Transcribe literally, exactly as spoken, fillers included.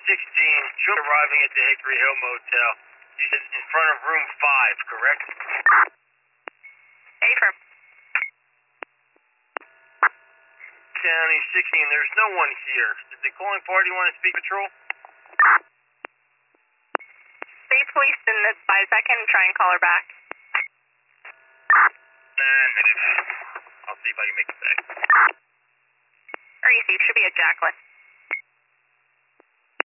sixteen, Joe arriving at the Hickory Hill Motel. He's in front of room five, correct? Affirm. County sixteen, there's no one here. Is the calling party want to speak patrol? State police didn't advise. I can try and call her back. Nah, negative. I'll see if I can make it back. Or you see, it should be a Jacqueline.